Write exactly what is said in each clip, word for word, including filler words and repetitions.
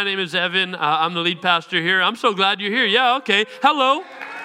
name is Evan. Uh, I'm the lead pastor here. I'm so glad you're here. Yeah, okay. Hello.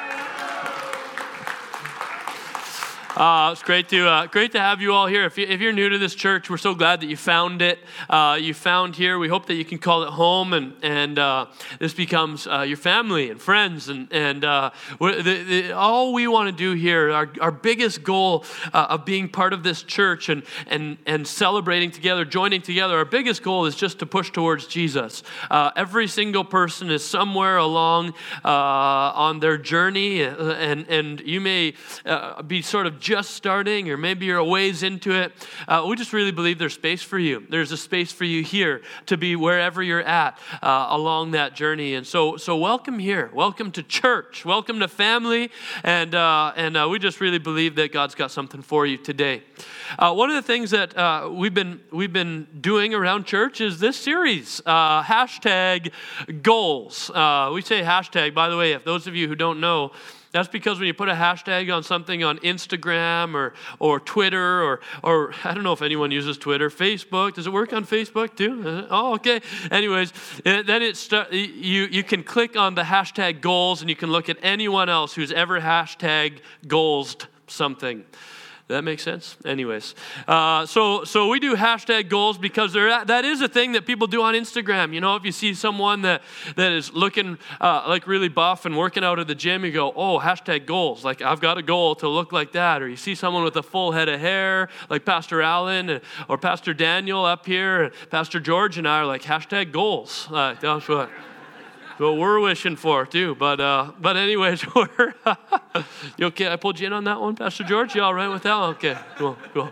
Uh, it's great to uh, great to have you all here. If, you, if you're new to this church, we're so glad that you found it. Uh, you found here. We hope that you can call it home, and and uh, this becomes uh, your family and friends. And and uh, the, the, all we want to do here, our our biggest goal uh, of being part of this church and and and celebrating together, joining together. Our biggest goal is just to push towards Jesus. Uh, every single person is somewhere along uh, on their journey, and and you may uh, be sort of just starting, or maybe you're a ways into it. Uh, we just really believe there's space for you. There's a space for you here to be wherever you're at uh, along that journey. And so, so welcome here. Welcome to church. Welcome to family. And uh, and uh, we just really believe that God's got something for you today. Uh, one of the things that uh, we've been we've been doing around church is this series, uh, hashtag goals. Uh, we say hashtag, by the way, if those of you who don't know, that's because when you put a hashtag on something on Instagram or or Twitter or or I don't know if anyone uses Twitter, Facebook. Does it work on Facebook too? Uh, oh, okay. Anyways, then it's you you can click on the hashtag goals and you can look at anyone else who's ever hashtag goalsed something. That makes sense? Anyways, uh, so so we do hashtag goals because there that is a thing that people do on Instagram. You know, if you see someone that, that is looking uh, like really buff and working out at the gym, you go, oh, hashtag goals. Like, I've got a goal to look like that. Or you see someone with a full head of hair, like Pastor Allen or Pastor Daniel up here. And Pastor George and I are like, hashtag goals. Uh, that's what... what we're wishing for too, but uh, but anyways, we're you okay? I pulled you in on that one, Pastor George. You all right with that? Okay, cool, cool.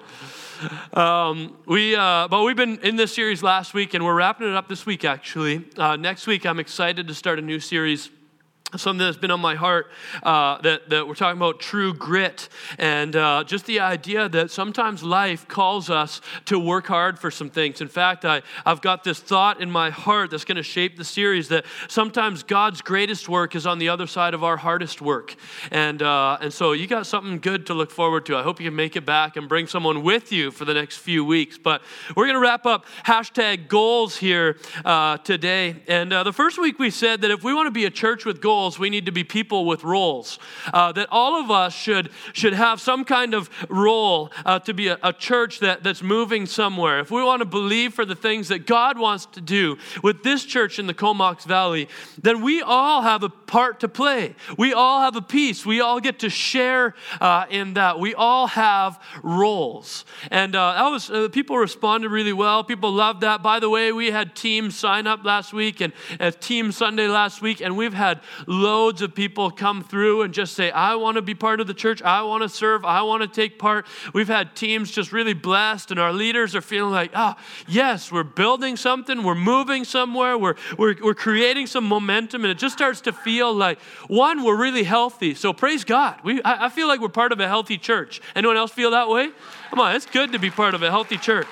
Um, we uh, but we've been in this series last week, and we're wrapping it up this week. Actually, uh, next week I'm excited to start a new series. Something that's been on my heart, uh, that, that we're talking about true grit, and uh, just the idea that sometimes life calls us to work hard for some things. In fact, I, I've got this thought in my heart that's going to shape the series, that sometimes God's greatest work is on the other side of our hardest work. And uh, and so you got something good to look forward to. I hope you can make it back and bring someone with you for the next few weeks. But we're going to wrap up hashtag goals here uh, today. And uh, the first week we said that if we want to be a church with goals, we need to be people with roles. Uh, that all of us should should have some kind of role uh, to be a, a church that, that's moving somewhere. If we want to believe for the things that God wants to do with this church in the Comox Valley, then we all have a part to play. We all have a piece. We all get to share uh, in that. We all have roles. And uh, that was uh, people responded really well. People loved that. By the way, we had teams sign up last week and a team Sunday last week, and we've had loads of people come through and just say, I want to be part of the church. I want to serve. I want to take part. We've had teams just really blessed, and our leaders are feeling like, oh, yes, we're building something. We're moving somewhere. We're, we're, we're creating some momentum, and it just starts to feel like, one, we're really healthy. So praise God. We, I, I feel like we're part of a healthy church. Anyone else feel that way? Come on, it's good to be part of a healthy church.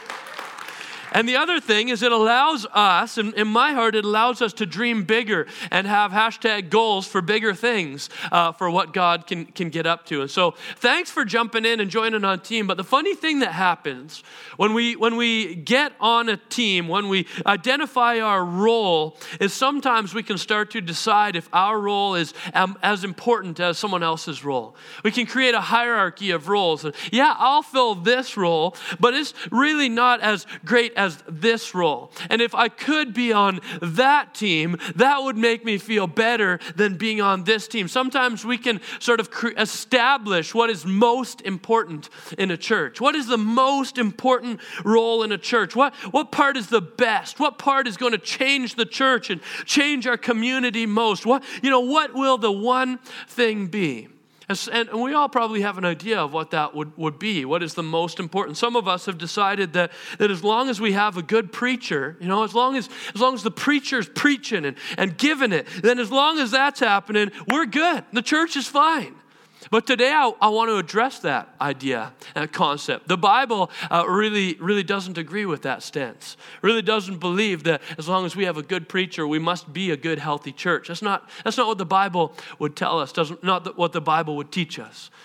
And the other thing is it allows us, and in my heart, it allows us to dream bigger and have hashtag goals for bigger things, uh, for what God can, can get up to. And so thanks for jumping in and joining on team. But the funny thing that happens when we when we get on a team, when we identify our role, is sometimes we can start to decide if our role is um, as important as someone else's role. We can create a hierarchy of roles. And yeah, I'll fill this role, but it's really not as great as this role. And if I could be on that team, that would make me feel better than being on this team. Sometimes we can sort of cre- establish what is most important in a church. What is the most important role in a church? What, what part is the best? What part is going to change the church and change our community most? What, you know, what will the one thing be? And we all probably have an idea of what that would, would be. What is the most important? Some of us have decided that, that as long as we have a good preacher, you know, as long as as long as the preacher's preaching and, and giving it, then as long as that's happening, we're good. The church is fine. But today I, I want to address that idea, that concept. The Bible uh, really, really doesn't agree with that stance. Really doesn't believe that as long as we have a good preacher, we must be a good, healthy church. That's not, that's not what the Bible would tell us. Doesn't, not what the Bible would teach us.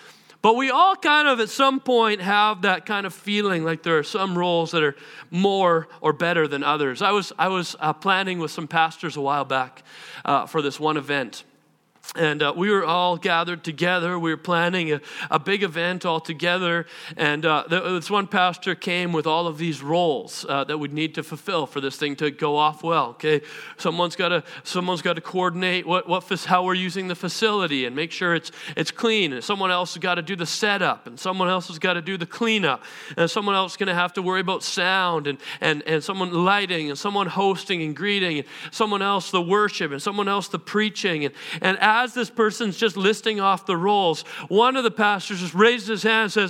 But we all kind of at some point have that kind of feeling like there are some roles that are more or better than others. I was I was uh, planning with some pastors a while back uh, for this one event. And uh, we were all gathered together. We were planning a, a big event all together. And uh, this one pastor came with all of these roles uh, that we'd need to fulfill for this thing to go off well. Okay, someone's got to someone's got to coordinate what what how we're using the facility and make sure it's it's clean. And someone else has got to do the setup, and someone else has got to do the cleanup, and someone else is going to have to worry about sound and and and someone lighting, and someone hosting and greeting, and someone else the worship, and someone else the preaching, and and. As this person's just listing off the roles, one of the pastors just raises his hand and says,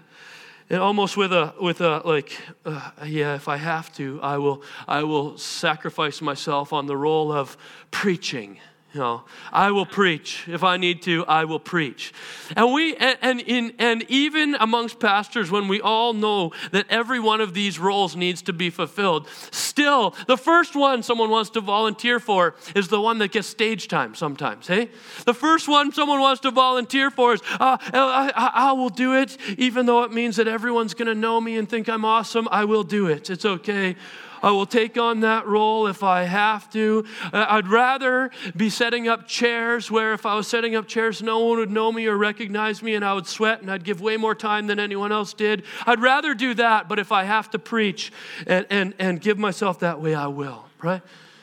and almost with a with a like, uh, yeah, if I have to, I will I will sacrifice myself on the role of preaching. You know, I will preach. If I need to, I will preach. And we and, and in and even amongst pastors, when we all know that every one of these roles needs to be fulfilled, still the first one someone wants to volunteer for is the one that gets stage time sometimes. Hey, the first one someone wants to volunteer for is uh, I, I, I will do it, even though it means that everyone's going to know me and think I'm awesome. I will do it. It's okay. I will take on that role if I have to. I'd rather be setting up chairs where if I was setting up chairs, no one would know me or recognize me, and I would sweat and I'd give way more time than anyone else did. I'd rather do that, but if I have to preach and, and, and give myself that way, I will, right?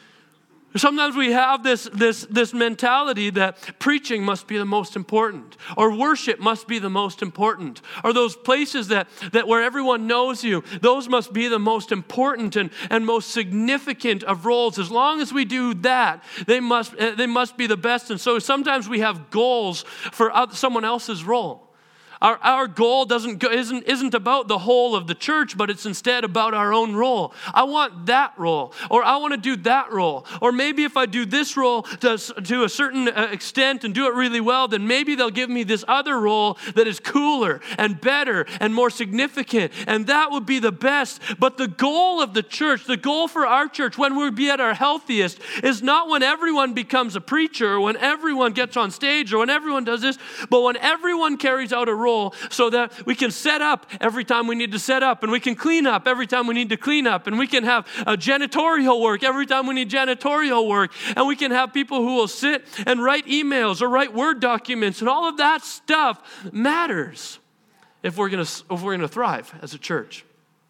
Sometimes we have this, this, this mentality that preaching must be the most important, or worship must be the most important, or those places that, that where everyone knows you, those must be the most important and, and most significant of roles. As long as we do that, they must, they must be the best. And so sometimes we have goals for someone else's role. Our, our goal doesn't go, isn't, isn't about the whole of the church, but it's instead about our own role. I want that role, or I want to do that role. Or maybe if I do this role to, to a certain extent and do it really well, then maybe they'll give me this other role that is cooler and better and more significant. And that would be the best. But the goal of the church, the goal for our church when we'll be at our healthiest is not when everyone becomes a preacher, or when everyone gets on stage, or when everyone does this, but when everyone carries out a role so that we can set up every time we need to set up, and we can clean up every time we need to clean up, and we can have uh, janitorial work every time we need janitorial work, and we can have people who will sit and write emails or write Word documents, and all of that stuff matters if we're going to if we're going to thrive as a church.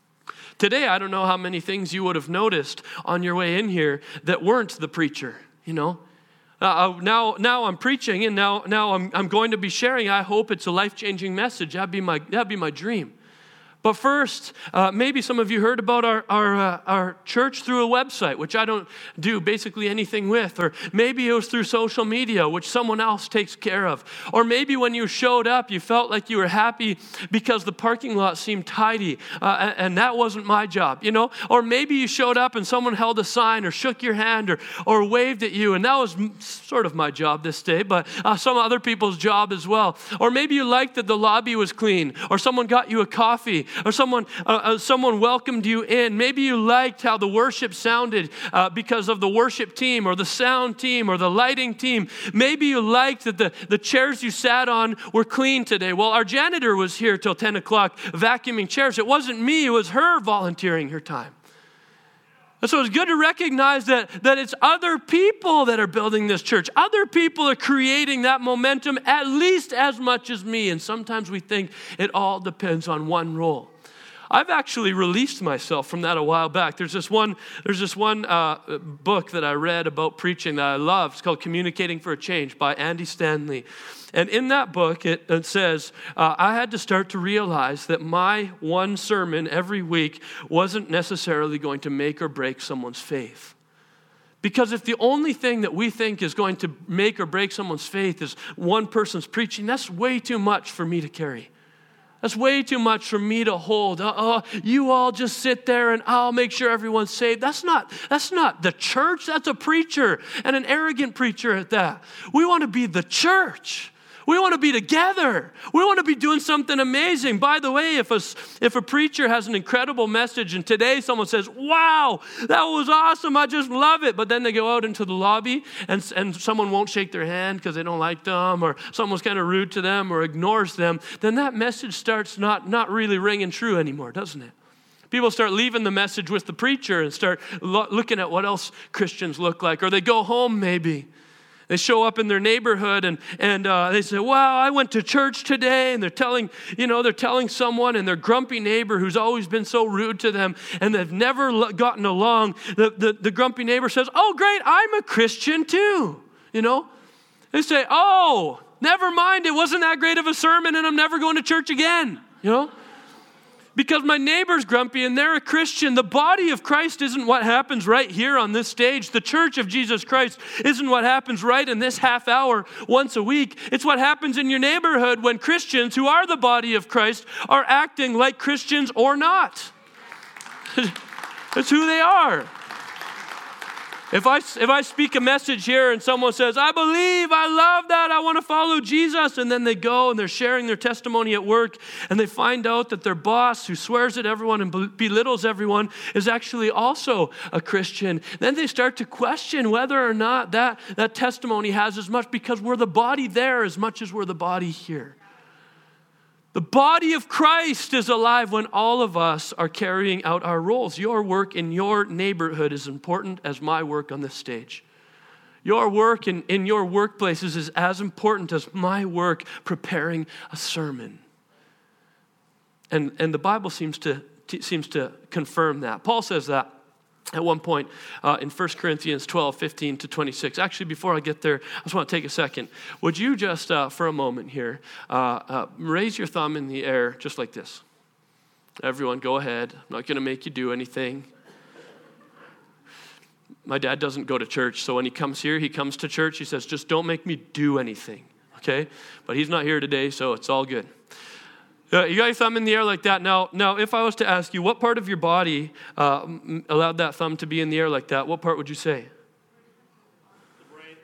Today, I don't know how many things you would have noticed on your way in here that weren't the preacher, you know. Uh, now, now I'm preaching, and now, now I'm, I'm going to be sharing. I hope it's a life-changing message. That'd be my, that'd be my dream. But first, uh, maybe some of you heard about our our, uh, our church through a website, which I don't do basically anything with. Or maybe it was through social media, which someone else takes care of. Or maybe when you showed up, you felt like you were happy because the parking lot seemed tidy, uh, and, and that wasn't my job, you know. Or maybe you showed up and someone held a sign or shook your hand or, or waved at you, and that was sort of my job this day, but uh, some other people's job as well. Or maybe you liked that the lobby was clean, or someone got you a coffee, or someone uh, uh, someone welcomed you in. Maybe you liked how the worship sounded uh, because of the worship team or the sound team or the lighting team. Maybe you liked that the, the chairs you sat on were clean today. Well, our janitor was here till ten o'clock vacuuming chairs. It wasn't me, it was her volunteering her time. And so it's good to recognize that, that it's other people that are building this church. Other people are creating that momentum at least as much as me. And sometimes we think it all depends on one role. I've actually released myself from that a while back. There's this one, there's this one uh, book that I read about preaching that I love. It's called Communicating for a Change by Andy Stanley. And in that book, it, it says, uh, I had to start to realize that my one sermon every week wasn't necessarily going to make or break someone's faith. Because if the only thing that we think is going to make or break someone's faith is one person's preaching, that's way too much for me to carry. That's way too much for me to hold. Oh, you all just sit there and I'll make sure everyone's saved. That's not, that's not the church. That's a preacher, and an arrogant preacher at that. We want to be the church. We want to be together. We want to be doing something amazing. By the way, if a, if a preacher has an incredible message and today someone says, wow, that was awesome, I just love it. But then they go out into the lobby and, and someone won't shake their hand because they don't like them, or someone's kind of rude to them or ignores them, then that message starts not, not really ringing true anymore, doesn't it? People start leaving the message with the preacher and start lo- looking at what else Christians look like. Or they go home maybe. They show up in their neighborhood and, and uh, they say, wow, I went to church today. And they're telling, you know, they're telling someone, and their grumpy neighbor who's always been so rude to them and they've never gotten along, the, the, the grumpy neighbor says, oh, great, I'm a Christian too. You know, they say, oh, never mind, it wasn't that great of a sermon and I'm never going to church again, you know. Because my neighbor's grumpy and they're a Christian. The body of Christ isn't what happens right here on this stage. The church of Jesus Christ isn't what happens right in this half hour once a week. It's what happens in your neighborhood when Christians who are the body of Christ are acting like Christians or not. That's who they are. If I, if I speak a message here and someone says, I believe, I love that, I want to follow Jesus, and then they go and they're sharing their testimony at work and they find out that their boss, who swears at everyone and belittles everyone, is actually also a Christian, then they start to question whether or not that, that testimony has as much, because we're the body there as much as we're the body here. The body of Christ is alive when all of us are carrying out our roles. Your work in your neighborhood is important as my work on this stage. Your work in, in your workplaces is as important as my work preparing a sermon. And, and the Bible seems to, t- seems to confirm that. Paul says that at one point uh, in First Corinthians twelve, fifteen to twenty-six. Actually, before I get there, I just want to take a second. Would you just, uh, for a moment here, uh, uh, raise your thumb in the air just like this? Everyone, go ahead. I'm not going to make you do anything. My dad doesn't go to church, so when he comes here, he comes to church. He says, just don't make me do anything, okay? But he's not here today, so it's all good. Uh, you got your thumb in the air like that. Now, now, if I was to ask you what part of your body uh, allowed that thumb to be in the air like that, what part would you say? The brain.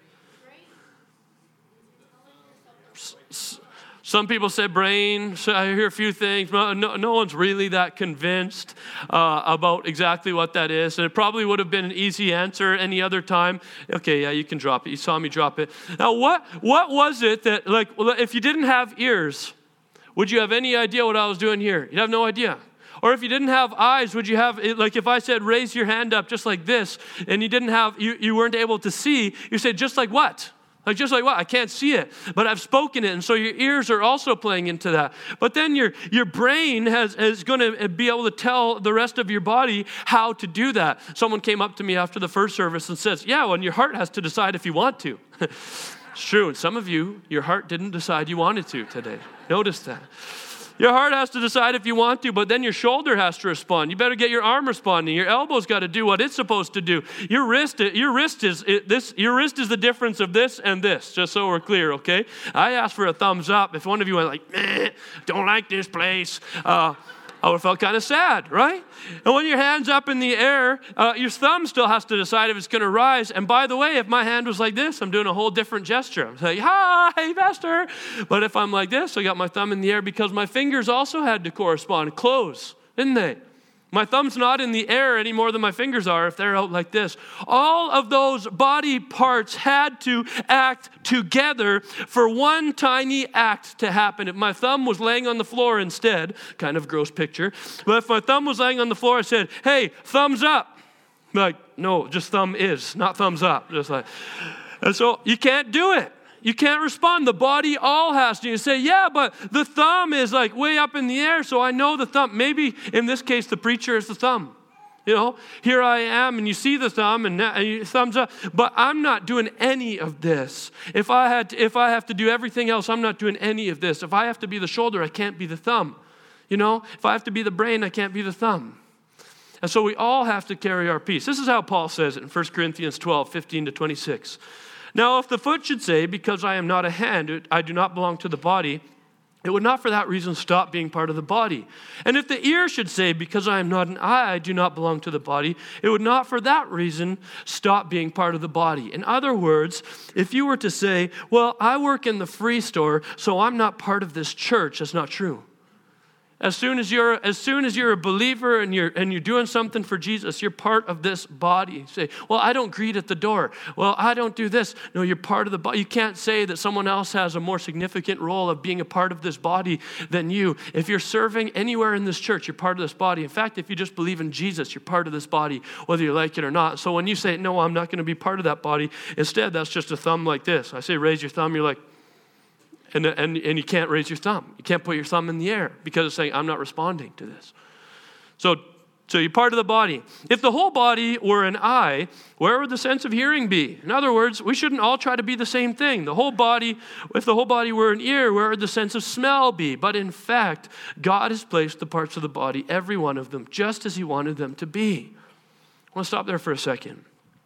S- some people say brain. So I hear a few things. No, no one's really that convinced uh, about exactly what that is. And it probably would have been an easy answer any other time. Okay, yeah, you can drop it. You saw me drop it. Now, what what was it that, like, well, if you didn't have ears, would you have any idea what I was doing here? You'd have no idea. Or if you didn't have eyes, would you have, like if I said, raise your hand up just like this, and you didn't have, you, you weren't able to see, you said, just like what? Like just like what? I can't see it, but I've spoken it. And so your ears are also playing into that. But then your, your brain has, is going to be able to tell the rest of your body how to do that. Someone came up to me after the first service and says, yeah, well, and your heart has to decide if you want to. It's true. And some of you, your heart didn't decide you wanted to today. Notice that. Your heart has to decide if you want to, but then your shoulder has to respond. You better get your arm responding. Your elbow's got to do what it's supposed to do. Your wrist, your wrist is this. Your wrist is the difference of this and this. Just so we're clear, okay? I asked for a thumbs up. If one of you went like, meh, don't like this place, uh, I would have felt kind of sad, right? And when your hand's up in the air, uh, your thumb still has to decide if it's going to rise. And by the way, if my hand was like this, I'm doing a whole different gesture. I'm saying, hi, pastor. But if I'm like this, I got my thumb in the air because my fingers also had to correspond, close, didn't they? My thumb's not in the air any more than my fingers are if they're out like this. All of those body parts had to act together for one tiny act to happen. If my thumb was laying on the floor instead, kind of gross picture, but if my thumb was laying on the floor, I said, hey, thumbs up. Like, no, just thumb is, not thumbs up. Just like, and so you can't do it. You can't respond. The body all has to. You say, yeah, but the thumb is like way up in the air, so I know the thumb. Maybe in this case, the preacher is the thumb. You know, here I am, and you see the thumb, and, and you thumbs up. But I'm not doing any of this. If I had, to, if I have to do everything else, I'm not doing any of this. If I have to be the shoulder, I can't be the thumb. You know, if I have to be the brain, I can't be the thumb. And so we all have to carry our piece. This is how Paul says it in First Corinthians twelve, fifteen to twenty-six. Now, if the foot should say, because I am not a hand, I do not belong to the body, it would not for that reason stop being part of the body. And if the ear should say, because I am not an eye, I do not belong to the body, it would not for that reason stop being part of the body. In other words, if you were to say, well, I work in the free store, so I'm not part of this church, that's not true. As soon as you're as soon as you're a believer and you're and you're doing something for Jesus, you're part of this body. You say, well, I don't greet at the door. Well, I don't do this. No, you're part of the body. You can't say that someone else has a more significant role of being a part of this body than you. If you're serving anywhere in this church, you're part of this body. In fact, if you just believe in Jesus, you're part of this body, whether you like it or not. So when you say, no, I'm not going to be part of that body, instead, that's just a thumb like this. I say, raise your thumb. You're like, And, and and you can't raise your thumb. You can't put your thumb in the air because it's saying, I'm not responding to this. So, so you're part of the body. If the whole body were an eye, where would the sense of hearing be? In other words, we shouldn't all try to be the same thing. The whole body, if the whole body were an ear, where would the sense of smell be? But in fact, God has placed the parts of the body, every one of them, just as he wanted them to be. I want to stop there for a second.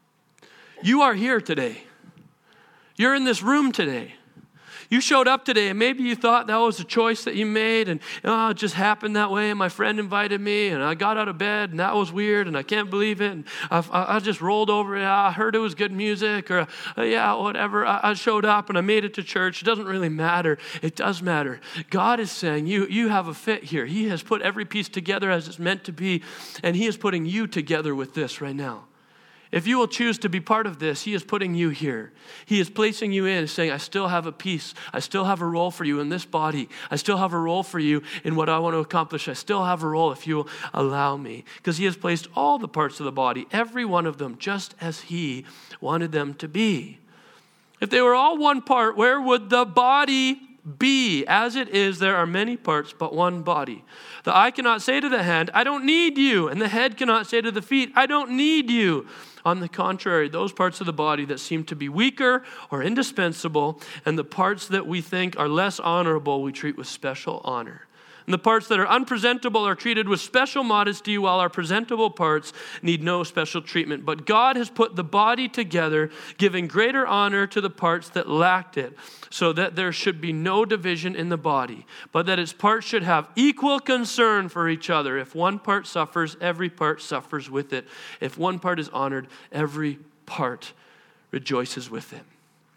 You are here today. You're in this room today. You showed up today, and maybe you thought that was a choice that you made, and oh, it just happened that way, and my friend invited me, and I got out of bed, and that was weird, and I can't believe it, and I, I just rolled over, and I heard it was good music, or uh, yeah, whatever, I, I showed up, and I made it to church. It doesn't really matter. It does matter. God is saying, you, you have a fit here. He has put every piece together as it's meant to be, and he is putting you together with this right now. If you will choose to be part of this, he is putting you here. He is placing you in, saying, I still have a piece. I still have a role for you in this body. I still have a role for you in what I want to accomplish. I still have a role if you will allow me. Because he has placed all the parts of the body, every one of them, just as he wanted them to be. If they were all one part, where would the body be? As it is, there are many parts, but one body. The eye cannot say to the hand, I don't need you. And the head cannot say to the feet, I don't need you. On the contrary, those parts of the body that seem to be weaker or indispensable, and the parts that we think are less honorable, we treat with special honor. And the parts that are unpresentable are treated with special modesty, while our presentable parts need no special treatment. But God has put the body together, giving greater honor to the parts that lacked it, so that there should be no division in the body, but that its parts should have equal concern for each other. If one part suffers, every part suffers with it. If one part is honored, every part rejoices with it.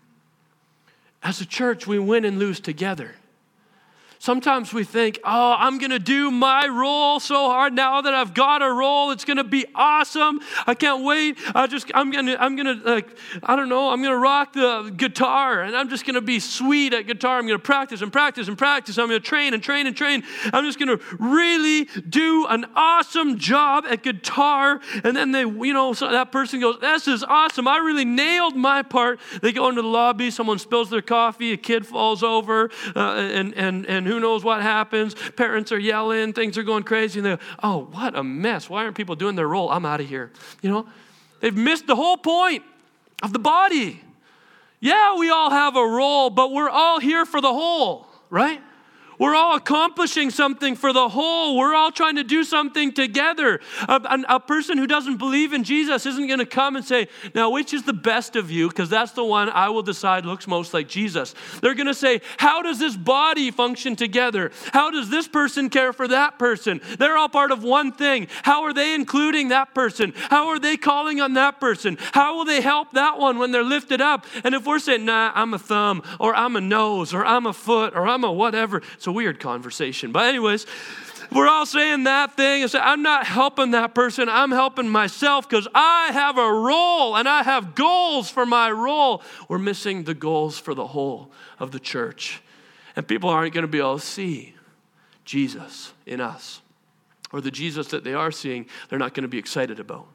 As a church, we win and lose together. Sometimes we think, oh, I'm going to do my role so hard now that I've got a role. It's going to be awesome. I can't wait. I just, I'm going to, I'm going to, like, I don't know, I'm going to rock the guitar, and I'm just going to be sweet at guitar. I'm going to practice and practice and practice. I'm going to train and train and train. I'm just going to really do an awesome job at guitar. And then they, you know, so that person goes, this is awesome. I really nailed my part. They go into the lobby. Someone spills their coffee. A kid falls over, uh, and, and, and who knows what happens. Parents are yelling. Things are going crazy. And they go, oh, what a mess. Why aren't people doing their role? I'm out of here. You know, they've missed the whole point of the body. Yeah, we all have a role, but we're all here for the whole, right? We're all accomplishing something for the whole. We're all trying to do something together. A, a, a person who doesn't believe in Jesus isn't going to come and say, now, which is the best of you? Because that's the one I will decide looks most like Jesus. They're going to say, how does this body function together? How does this person care for that person? They're all part of one thing. How are they including that person? How are they calling on that person? How will they help that one when they're lifted up? And if we're saying, nah, I'm a thumb, or I'm a nose, or I'm a foot, or I'm a whatever, it's a weird conversation. But anyways, we're all saying that thing and say, I'm not helping that person. I'm helping myself because I have a role and I have goals for my role. We're missing the goals for the whole of the church. And people aren't going to be able to see Jesus in us, or the Jesus that they are seeing, they're not going to be excited about.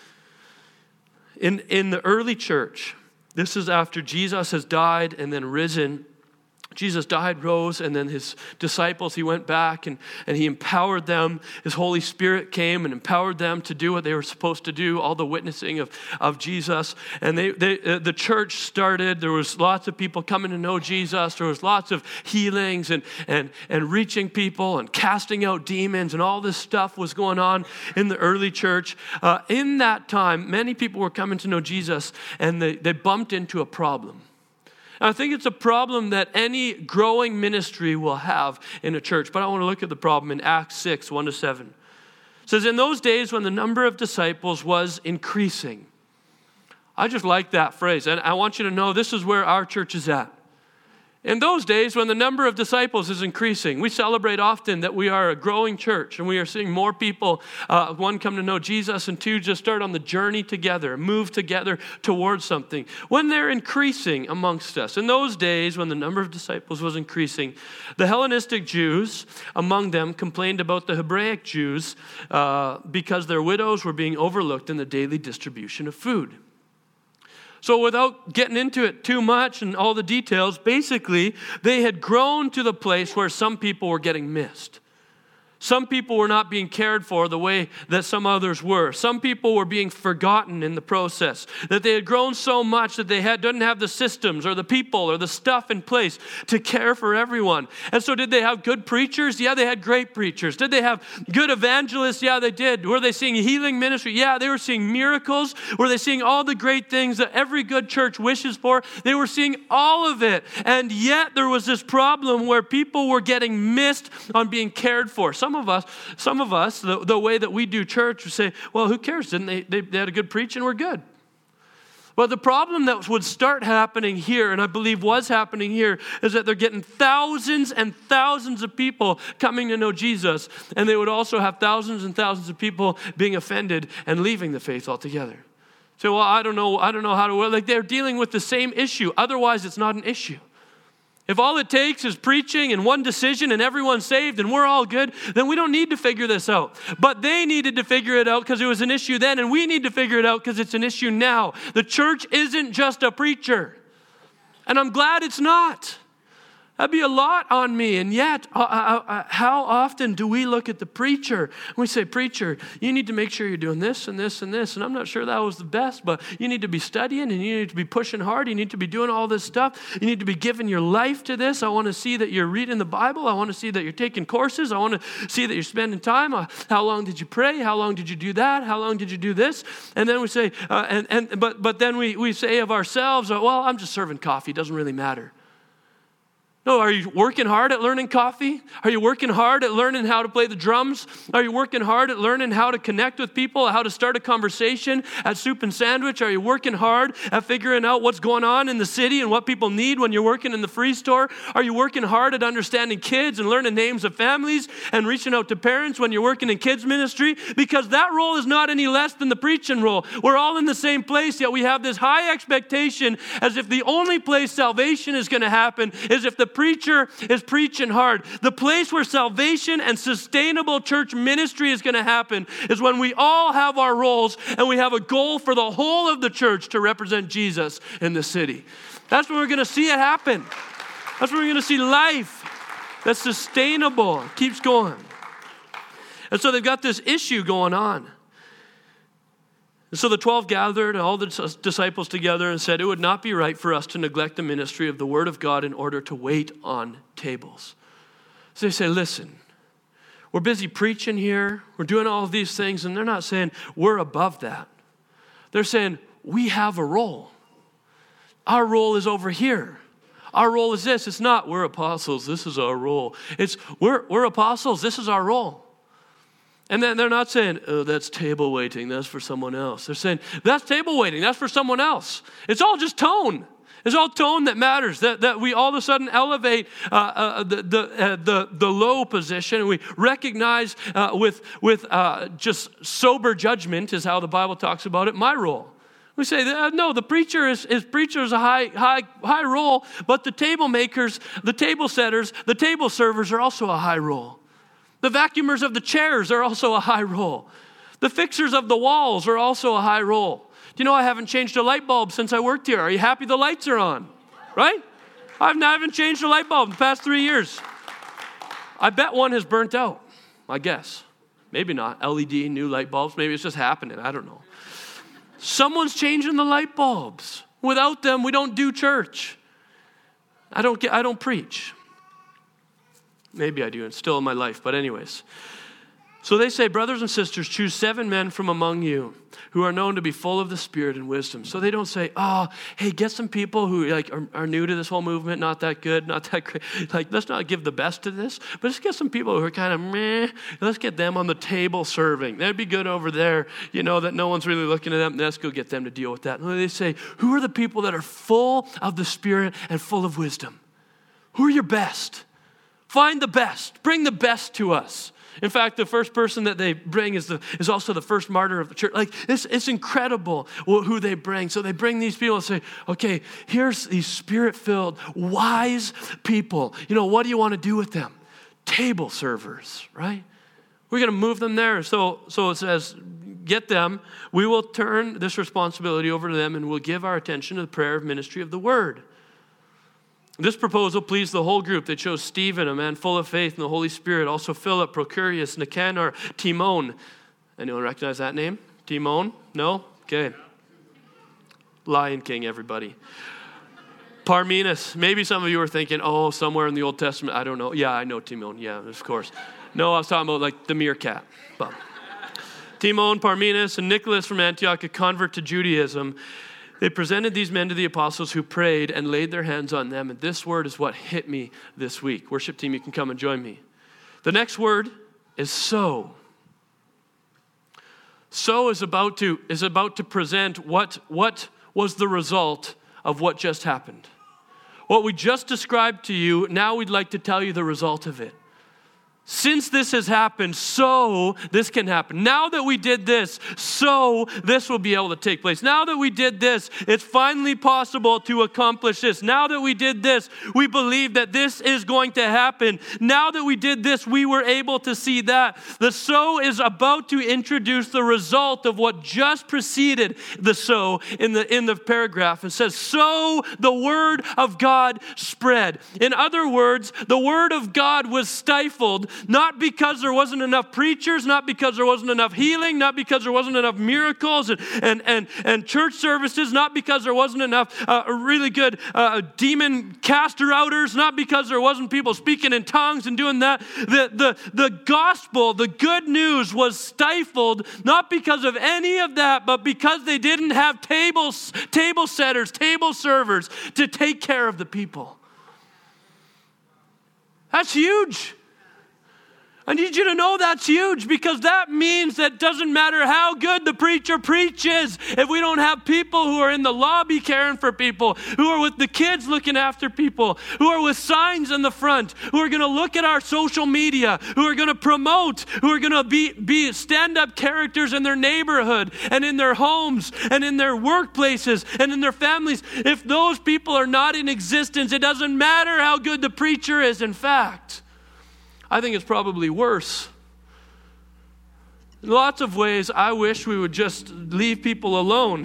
In, in the early church, this is after Jesus has died and then risen. Jesus died, rose, and then his disciples, he went back and, and he empowered them. His Holy Spirit came and empowered them to do what they were supposed to do, all the witnessing of, of Jesus. And they, they uh, the church started. There was lots of people coming to know Jesus. There was lots of healings and, and, and reaching people and casting out demons, and all this stuff was going on in the early church. Uh, in that time, many people were coming to know Jesus, and they, they bumped into a problem. I think it's a problem that any growing ministry will have in a church. But I want to look at the problem in Acts six, one to seven. It says, in those days when the number of disciples was increasing. I just like that phrase. And I want you to know this is where our church is at. In those days, when the number of disciples is increasing, we celebrate often that we are a growing church and we are seeing more people, uh, one, come to know Jesus, and two, just start on the journey together, move together towards something. When they're increasing amongst us, in those days, when the number of disciples was increasing, the Hellenistic Jews among them complained about the Hebraic Jews uh, because their widows were being overlooked in the daily distribution of food. So without getting into it too much and all the details, basically, they had grown to the place where some people were getting missed. Some people were not being cared for the way that some others were. Some people were being forgotten in the process. That they had grown so much that they had, didn't have the systems or the people or the stuff in place to care for everyone. And so did they have good preachers? Yeah, they had great preachers. Did they have good evangelists? Yeah, they did. Were they seeing healing ministry? Yeah, they were seeing miracles. Were they seeing all the great things that every good church wishes for? They were seeing all of it. And yet there was this problem where people were getting missed on being cared for. Some Some of us, some of us, the, the way that we do church, we say, well, who cares? Didn't they, they, they had a good preach and we're good. Well, the problem that would start happening here, and I believe was happening here, is that they're getting thousands and thousands of people coming to know Jesus, and they would also have thousands and thousands of people being offended and leaving the faith altogether. So, well, I don't know, I don't know how to, like they're dealing with the same issue. Otherwise, it's not an issue. If all it takes is preaching and one decision and everyone's saved and we're all good, then we don't need to figure this out. But they needed to figure it out because it was an issue then, and we need to figure it out because it's an issue now. The church isn't just a preacher. And I'm glad it's not. That'd be a lot on me. And yet, uh, uh, uh, how often do we look at the preacher and we say, preacher, you need to make sure you're doing this and this and this. And I'm not sure that was the best, but you need to be studying and you need to be pushing hard. You need to be doing all this stuff. You need to be giving your life to this. I want to see that you're reading the Bible. I want to see that you're taking courses. I want to see that you're spending time. Uh, how long did you pray? How long did you do that? How long did you do this? And then we say, uh, and, and but but then we, we say of ourselves, uh, well, I'm just serving coffee. It doesn't really matter. No, are you working hard at learning coffee? Are you working hard at learning how to play the drums? Are you working hard at learning how to connect with people, how to start a conversation at Soup and Sandwich? Are you working hard at figuring out what's going on in the city and what people need when you're working in the free store? Are you working hard at understanding kids and learning names of families and reaching out to parents when you're working in kids ministry? Because that role is not any less than the preaching role. We're all in the same place, yet we have this high expectation as if the only place salvation is going to happen is if the preacher is preaching hard. The place where salvation and sustainable church ministry is going to happen is when we all have our roles and we have a goal for the whole of the church to represent Jesus in the city. That's when we're going to see it happen. That's when we're going to see life that's sustainable, keeps going. And so they've got this issue going on. And so the twelve gathered all the disciples together and said, it would not be right for us to neglect the ministry of the word of God in order to wait on tables. So they say, listen, we're busy preaching here. We're doing all of these things. And they're not saying we're above that. They're saying we have a role. Our role is over here. Our role is this. It's not we're apostles. This is our role. It's we're, we're apostles. This is our role. And then they're not saying, oh, that's table waiting. That's for someone else. They're saying, that's table waiting. That's for someone else. It's all just tone. It's all tone that matters, that, that we all of a sudden elevate uh, uh, the, the, uh, the, the low position. And we recognize uh, with, with uh, just sober judgment is how the Bible talks about it, my role. We say, uh, no, the preacher is, is preacher is a high, high, high role, but the table makers, the table setters, the table servers are also a high role. The vacuumers of the chairs are also a high role. The fixers of the walls are also a high role. Do you know I haven't changed a light bulb since I worked here? Are you happy the lights are on? Right? I've not even changed a light bulb in the past three years. I bet one has burnt out, I guess. Maybe not. L E D, new light bulbs. Maybe it's just happening. I don't know. Someone's changing the light bulbs. Without them, we don't do church. I don't get, I don't preach. Maybe I do, it's still in my life, but anyways. So they say, brothers and sisters, choose seven men from among you who are known to be full of the Spirit and wisdom. So they don't say, oh, hey, get some people who like are, are new to this whole movement, not that good, not that great. Like, let's not give the best to this, but let's get some people who are kind of meh. Let's get them on the table serving. That'd be good over there, you know, that no one's really looking at them. Let's go get them to deal with that. And they say, who are the people that are full of the Spirit and full of wisdom? Who are your best? Find the best. Bring the best to us. In fact, the first person that they bring is the is also the first martyr of the church. Like, it's, it's incredible who they bring. So they bring these people and say, okay, here's these Spirit-filled, wise people. You know, what do you want to do with them? Table servers, right? We're going to move them there. So, so it says, get them. We will turn this responsibility over to them, and we'll give our attention to the prayer of ministry of the word. This proposal pleased the whole group. They chose Stephen, a man full of faith and the Holy Spirit, also Philip, Procurius, Nicanor, Timon. Anyone recognize that name? Timon? No? Okay. Lion King, everybody. Parmenas. Maybe some of you are thinking, oh, somewhere in the Old Testament. I don't know. Yeah, I know Timon. Yeah, of course. No, I was talking about like the meerkat. But Timon, Parmenas, and Nicholas from Antioch, a convert to Judaism. They presented these men to the apostles who prayed and laid their hands on them. And this word is what hit me this week. Worship team, you can come and join me. The next word is so. So is about to, is about to present what, what was the result of what just happened. What we just described to you, now we'd like to tell you the result of it. Since this has happened, so this can happen. Now that we did this, so this will be able to take place. Now that we did this, it's finally possible to accomplish this. Now that we did this, we believe that this is going to happen. Now that we did this, we were able to see that. The so is about to introduce the result of what just preceded the so in the, in the paragraph. It says, so the word of God spread. In other words, the word of God was stifled. Not because there wasn't enough preachers, not because there wasn't enough healing, not because there wasn't enough miracles and and and, and church services, not because there wasn't enough uh, really good uh, demon caster outers, not because there wasn't people speaking in tongues and doing that. The, the, the gospel, the good news was stifled, not because of any of that, but because they didn't have tables, table setters, table servers to take care of the people. That's huge. I need you to know that's huge, because that means that it doesn't matter how good the preacher preaches, if we don't have people who are in the lobby caring for people, who are with the kids looking after people, who are with signs in the front, who are going to look at our social media, who are going to promote, who are going to be, be stand-up characters in their neighborhood and in their homes and in their workplaces and in their families. If those people are not in existence, it doesn't matter how good the preacher is. In fact, I think it's probably worse. In lots of ways, I wish we would just leave people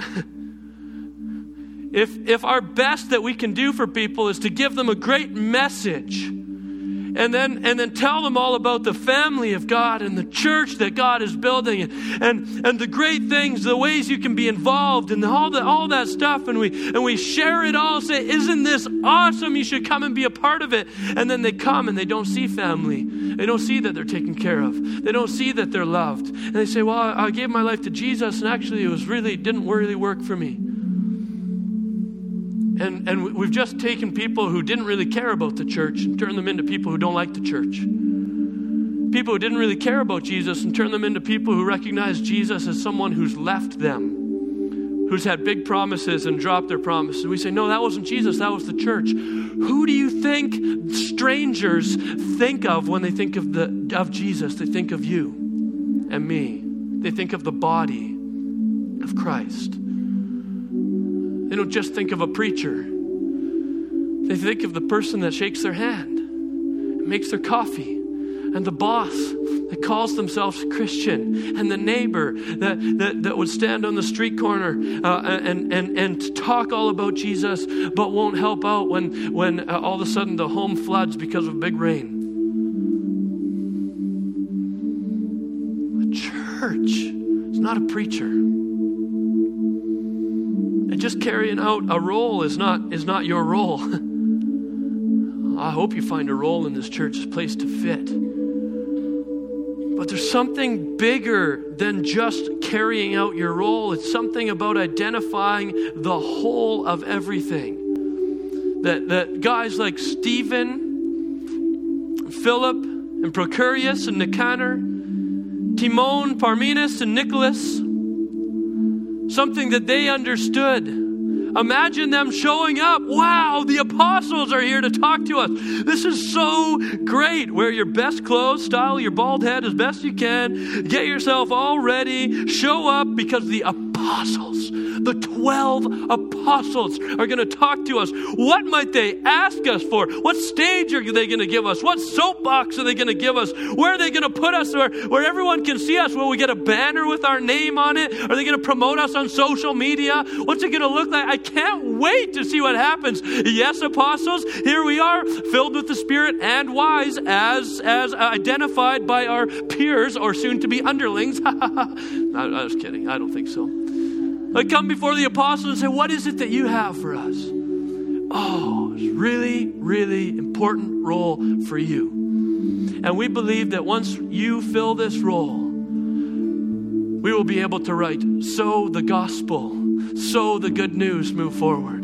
alone. if, if our best that we can do for people is to give them a great message, and then and then tell them all about the family of God and the church that God is building, and and, and the great things, the ways you can be involved, and all the, all that stuff, and we and we share it all, say, isn't this awesome? You should come and be a part of it. And then they come and they don't see family. They don't see that they're taken care of. They don't see that they're loved. And they say, well, I gave my life to Jesus, and actually it was really, didn't really work for me. And and we've just taken people who didn't really care about the church and turned them into people who don't like the church. People who didn't really care about Jesus and turned them into people who recognize Jesus as someone who's left them, who's had big promises and dropped their promises. We say, no, that wasn't Jesus, that was the church. Who do you think strangers think of when they think of the of Jesus? They think of you and me. They think of the body of Christ. They don't just think of a preacher. They think of the person that shakes their hand and makes their coffee, and the boss that calls themselves Christian, and the neighbor that, that, that would stand on the street corner uh, and, and, and talk all about Jesus, but won't help out when, when uh, all of a sudden the home floods because of big rain. A church is not a preacher. Just carrying out a role is not is not your role. I hope you find a role in this church, a place to fit. But there's something bigger than just carrying out your role. It's something about identifying the whole of everything. That, that guys like Stephen, Philip, and Procurius, and Nicanor, Timon, Parmenas, and Nicholas, something that they understood. Imagine them showing up. Wow, the apostles are here to talk to us. This is so great. Wear your best clothes, style your bald head as best you can. Get yourself all ready. Show up because the apostles, the twelve apostles are going to talk to us. What might they ask us for? What stage are they going to give us? What soapbox are they going to give us? Where are they going to put us where, where everyone can see us? Will we get a banner with our name on it? Are they going to promote us on social media? What's it going to look like? I can't wait to see what happens. Yes, apostles, here we are, filled with the Spirit and wise as, as identified by our peers or soon to be underlings. I, I was kidding. I don't think so. I come before the apostles and say, what is it that you have for us? Oh, it's really, really important role for you. And we believe that once you fill this role, we will be able to write, so the gospel, so the good news move forward.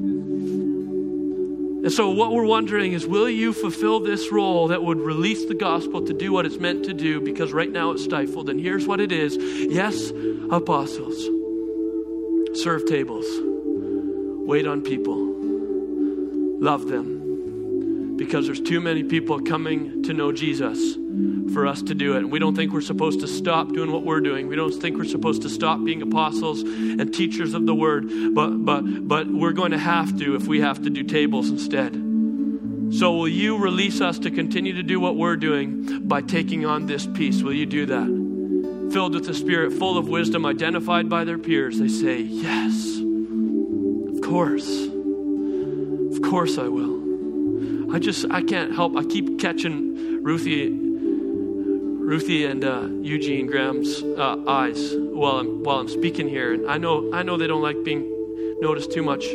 And so what we're wondering is, will you fulfill this role that would release the gospel to do what it's meant to do? Because right now it's stifled. And here's what it is. Yes, apostles. Serve tables. Wait on people. Love them. Because there's too many people coming to know Jesus for us to do it. And we don't think we're supposed to stop doing what we're doing. We don't think we're supposed to stop being apostles and teachers of the word. But but but we're going to have to if we have to do tables instead. So will you release us to continue to do what we're doing by taking on this piece? Will you do that? Filled with the Spirit, full of wisdom, identified by their peers, they say, yes, of course. Of course I will. I just, I can't help. I keep catching Ruthie, Ruthie and uh, Eugene Graham's uh, eyes while I'm while I'm speaking here, and I know I know they don't like being noticed too much.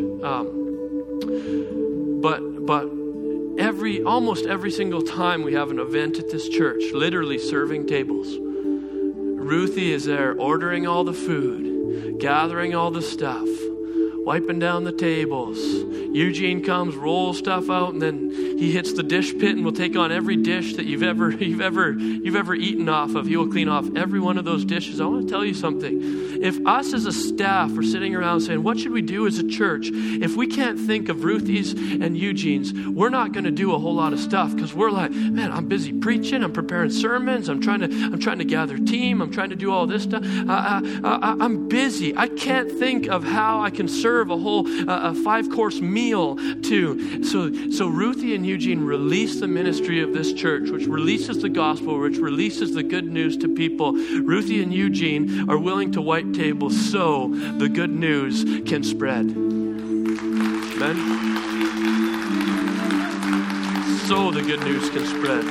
Um, but but every almost every single time we have an event at this church, literally serving tables, Ruthie is there ordering all the food, gathering all the stuff, wiping down the tables. Eugene comes, rolls stuff out, and then he hits the dish pit and will take on every dish that you've ever you've ever you've ever eaten off of. He will clean off every one of those dishes. I want to tell you something. If us as a staff are sitting around saying, what should we do as a church? If we can't think of Ruthie's and Eugene's, we're not going to do a whole lot of stuff, because we're like, man, I'm busy preaching, I'm preparing sermons, I'm trying to I'm trying to gather team, I'm trying to do all this stuff. Uh, uh, uh, I'm busy. I can't think of how I can serve a whole uh, a five-course meal too. So, so Ruthie and Eugene release the ministry of this church, which releases the gospel, which releases the good news to people. Ruthie and Eugene are willing to wipe tables so the good news can spread. Amen? So the good news can spread.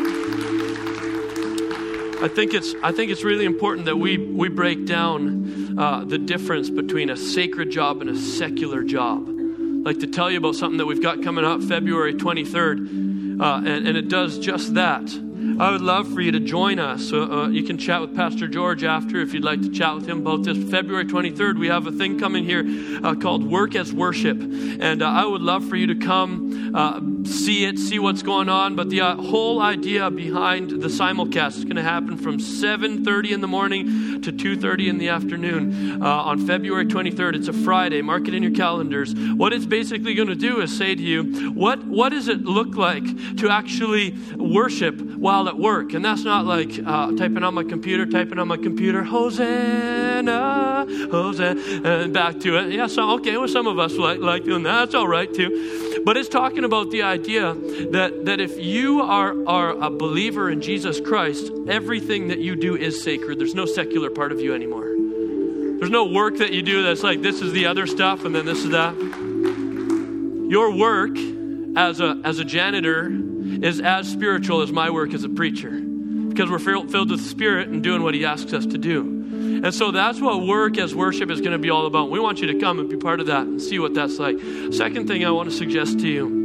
I think it's I think it's really important that we we break down uh, the difference between a sacred job and a secular job. I'd like to tell you about something that we've got coming up February twenty-third, uh, and, and it does just that. I would love for you to join us. Uh, uh, you can chat with Pastor George after if you'd like to chat with him about this. February twenty-third, we have a thing coming here uh, called Work as Worship. And uh, I would love for you to come uh, see it, see what's going on. But the uh, whole idea behind the simulcast is going to happen from seven thirty in the morning to two thirty in the afternoon uh, on February twenty-third. It's a Friday. Mark it in your calendars. What it's basically going to do is say to you, what, what does it look like to actually worship while at work? And that's not like uh, typing on my computer, typing on my computer, Hosanna, Hosanna, and back to it. Yeah, so okay, well, some of us like, like doing that. That's all right too. But it's talking about the idea that, that if you are, are a believer in Jesus Christ, everything that you do is sacred. There's no secular part of you anymore. There's no work that you do that's like, this is the other stuff and then this is that. Your work as a as a janitor is as spiritual as my work as a preacher, because we're filled with the Spirit and doing what he asks us to do. And so that's what Work as Worship is going to be all about. We want you to come and be part of that and see what that's like. Second thing I want to suggest to you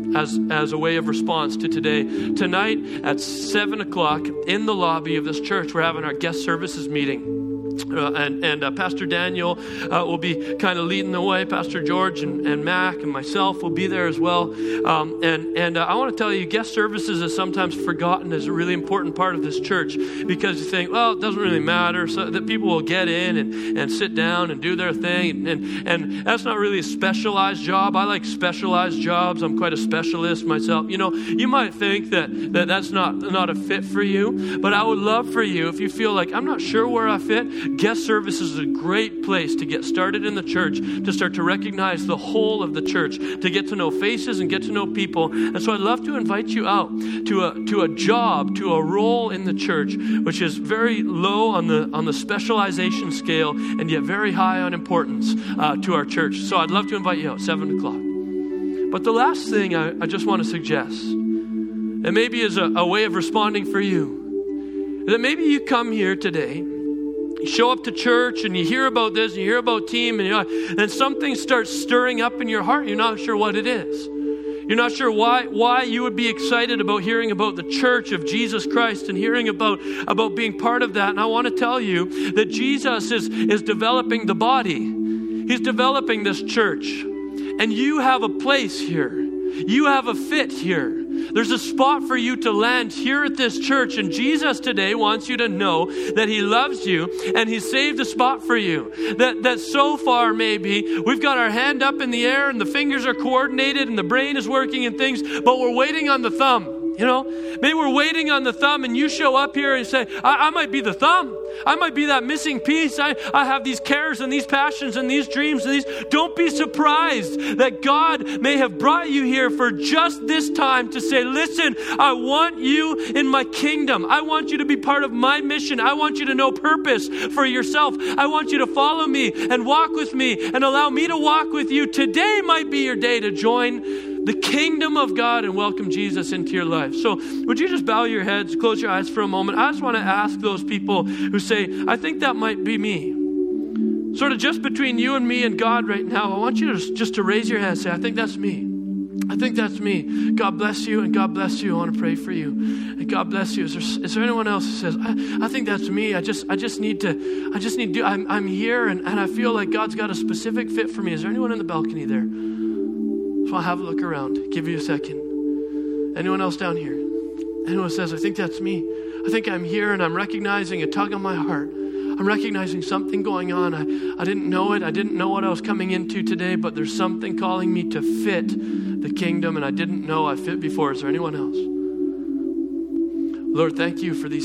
as, as a way of response to today. Tonight at seven o'clock in the lobby of this church, we're having our guest services meeting. Uh, and and uh, Pastor Daniel uh, will be kind of leading the way. Pastor George and, and Mac and myself will be there as well. Um, and and uh, I want to tell you, guest services is sometimes forgotten as a really important part of this church, because you think, well, it doesn't really matter, so that people will get in and, and sit down and do their thing. And, and that's not really a specialized job. I like specialized jobs. I'm quite a specialist myself. You know, you might think that, that that's not, not a fit for you, but I would love for you, if you feel like, I'm not sure where I fit, guest services is a great place to get started in the church, to start to recognize the whole of the church, to get to know faces and get to know people. And so I'd love to invite you out to a to a job, to a role in the church, which is very low on the on the specialization scale and yet very high on importance uh, to our church. So I'd love to invite you out, seven o'clock. But the last thing I, I just want to suggest, and maybe is a, a way of responding for you, that maybe you come here today, you show up to church and you hear about this, and you hear about team, and you know, then something starts stirring up in your heart. You're not sure what it is. You're not sure why why you would be excited about hearing about the church of Jesus Christ and hearing about, about being part of that. And I want to tell you that Jesus is, is developing the body. He's developing this church. And you have a place here. You have a fit here. There's a spot for you to land here at this church, and Jesus today wants you to know that he loves you and he saved a spot for you. That, that so far maybe we've got our hand up in the air and the fingers are coordinated and the brain is working and things, but we're waiting on the thumb. You know, maybe we're waiting on the thumb, and you show up here and say, I, I might be the thumb. I might be that missing piece. I, I have these cares and these passions and these dreams and these. Don't be surprised that God may have brought you here for just this time to say, listen, I want you in my kingdom. I want you to be part of my mission. I want you to know purpose for yourself. I want you to follow me and walk with me and allow me to walk with you. Today might be your day to join the kingdom of God and welcome Jesus into your life. So would you just bow your heads, close your eyes for a moment? I just want to ask those people who say, I think that might be me. Sort of just between you and me and God right now, I want you to just to raise your hand and say, I think that's me. I think that's me. God bless you, and God bless you. I want to pray for you. And God bless you. Is there, is there anyone else who says, I, I think that's me. I just I just need to, I just need to, I'm, I'm here and, and I feel like God's got a specific fit for me. Is there anyone in the balcony there? So I'll have a look around. Give you a second. Anyone else down here? Anyone says, I think that's me. I think I'm here and I'm recognizing a tug on my heart. I'm recognizing something going on. I, I didn't know it. I didn't know what I was coming into today, but there's something calling me to fit the kingdom, and I didn't know I fit before. Is there anyone else? Lord, thank you for these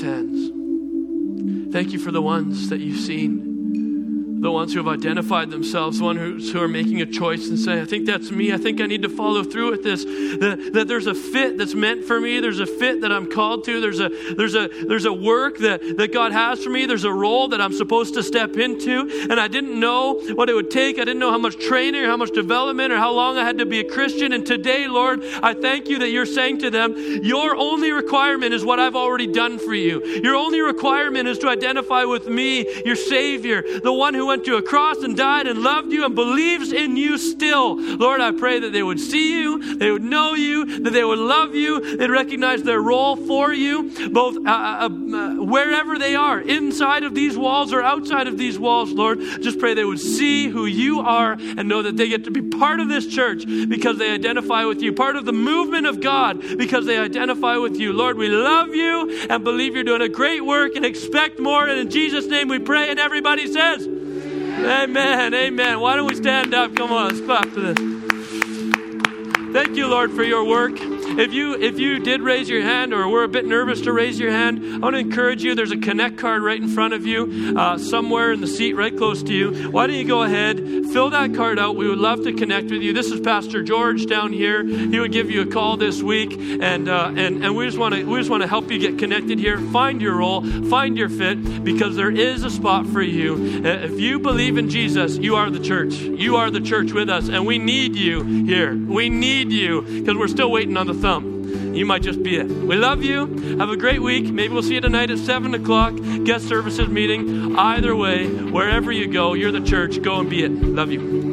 hands. Thank you for the ones that you've seen. The ones who have identified themselves, the ones who are making a choice and saying, I think that's me. I think I need to follow through with this. That, that there's a fit that's meant for me. There's a fit that I'm called to. There's a there's a there's a work that, that God has for me. There's a role that I'm supposed to step into. And I didn't know what it would take. I didn't know how much training or how much development or how long I had to be a Christian. And today, Lord, I thank you that you're saying to them, your only requirement is what I've already done for you. Your only requirement is to identify with me, your Savior, the one who went to a cross and died and loved you and believes in you still. Lord, I pray that they would see you, they would know you, that they would love you, they'd recognize their role for you, both uh, uh, uh, wherever they are, inside of these walls or outside of these walls, Lord. Just pray they would see who you are and know that they get to be part of this church because they identify with you, part of the movement of God because they identify with you. Lord, we love you and believe you're doing a great work and expect more. And in Jesus' name we pray, and everybody says, amen, amen. Why don't we stand up? Come on, let's clap to this. Thank you, Lord, for your work. If you if you did raise your hand or were a bit nervous to raise your hand, I want to encourage you. There's a Connect card right in front of you, uh, somewhere in the seat right close to you. Why don't you go ahead, fill that card out. We would love to connect with you. This is Pastor George down here. He would give you a call this week, and uh, and and we just want to we just want to help you get connected here. Find your role, find your fit, because there is a spot for you. Uh, if you believe in Jesus, you are the church. You are the church with us, and we need you here. We need you because we're still waiting on the thumb. You might just be it. We love you. Have a great week. Maybe we'll see you tonight at seven o'clock. Guest services meeting. Either way, wherever you go, you're the church. Go and be it. Love you.